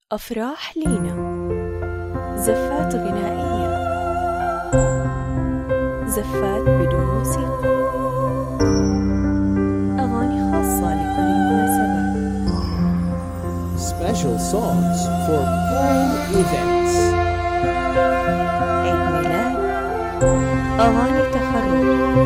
أفراح لينا، زفات غنائية، زفات بدون موسيقى، أغاني خاصة لكل المناسبات. Special songs for all events. عيد ميلاد، أغاني تخرج،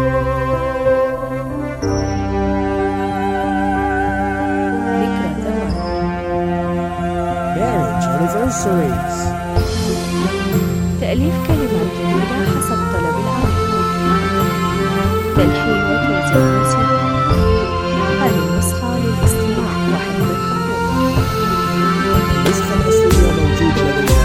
ذكرى زواج، Marriage anniversaries. تأليف كلمات جديدة حسب طلب العامل، تلحين وتوزيع موسيقى. هذه النسخة للاستماع وحفظ الحقوق. النسخة الأصلية موجودة لدينا.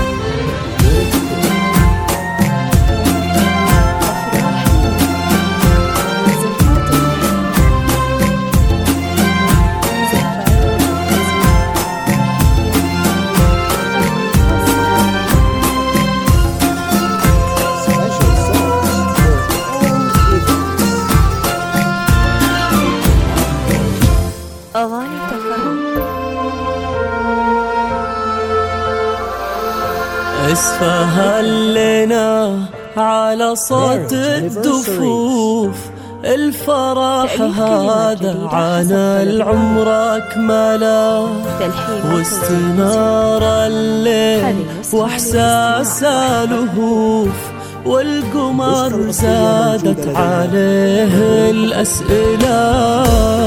أغاني تخرج، اسفها لنا على صوت الدفوف، الفرح هذا عن العمر أكمله، واستنار الليل واحساس الهوف، والقمر زادت عليه الأسئلة.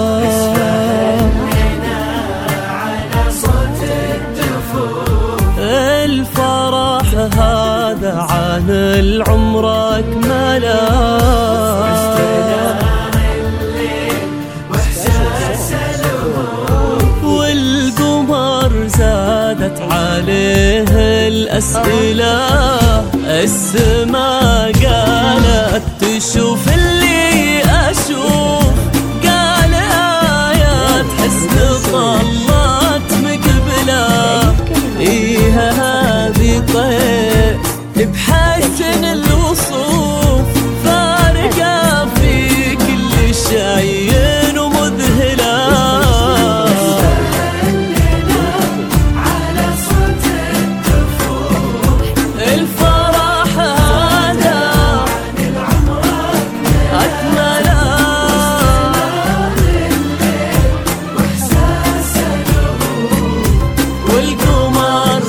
الفرح هذا عن العمر أكمله، والقمر زادت عليه الأسئلة. السما قالت تشوف اللي أشوف، قال آيات حسن طلت مقبلة. إيه هذه طير بحسن الوصوف، فارقة في كل شيء ومذهلة. الفرح هذا أكمله، والقمر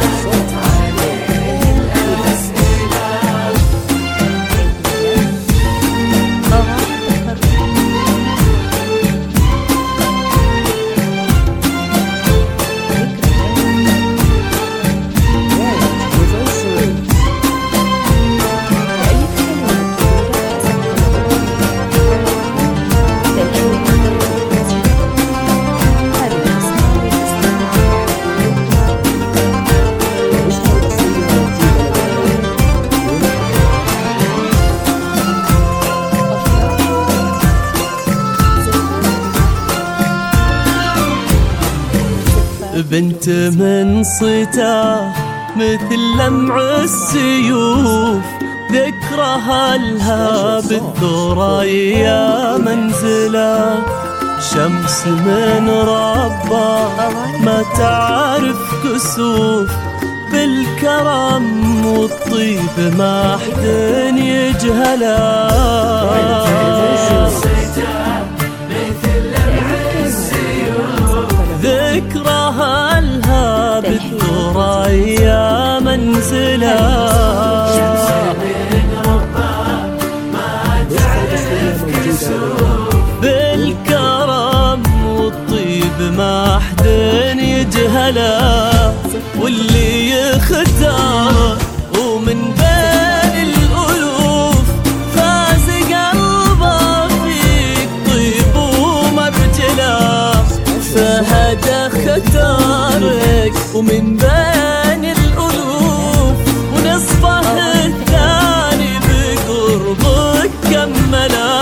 بنت من صيته مثل لمع السيوف، ذكرها لها بالثريا منزله. شمس من ربا ما تعرف كسوف، بالكرم والطيب ما حد يجهلها. ذكرها لها بالثريا منزلة. بالكرم والطيب ما حد يجهله، واللي يختار ومن بين الألوف، فاز قلبه فيك طيب ومبجله. فهذا اختارك ومن بين الألوف، ونصفه الثاني بقربك كمله.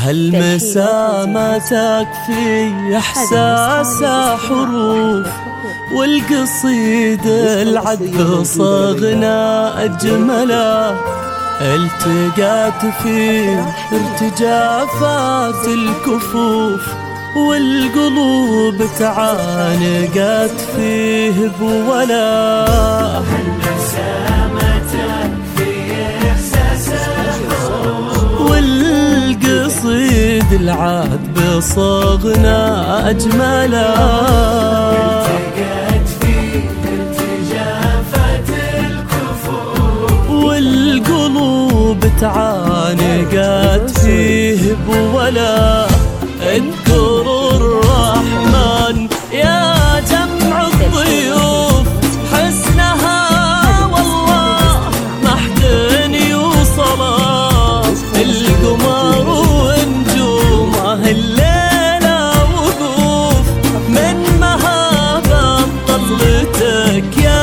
هالمسا ما تكفي إحساسها حروف، والقصيد العذب صغنا أجمله، التقات فيه ارتجافات الكفوف، والقلوب تعانقت فيه بولا. والقصيد العذب صغنا أجمله، والقلوب تعانقت فيه بولا. اذكروا الرحمن يا جمع الضيوف، حسنها والله ما حد يوصله، القمر ونجومه الليلة وقوف، من مهابة طلتك يا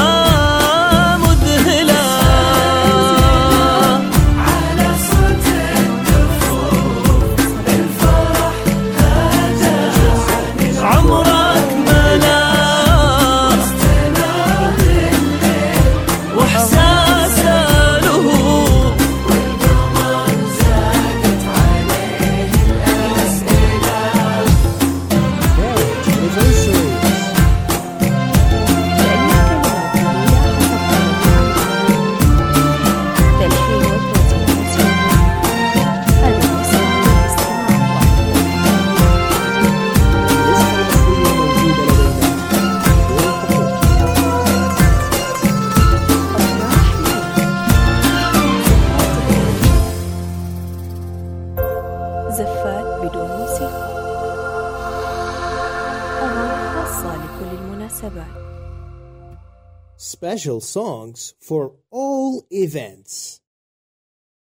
زفات بدون موسيقى، أغاني خاصة لكل المناسبات. Special songs for all events.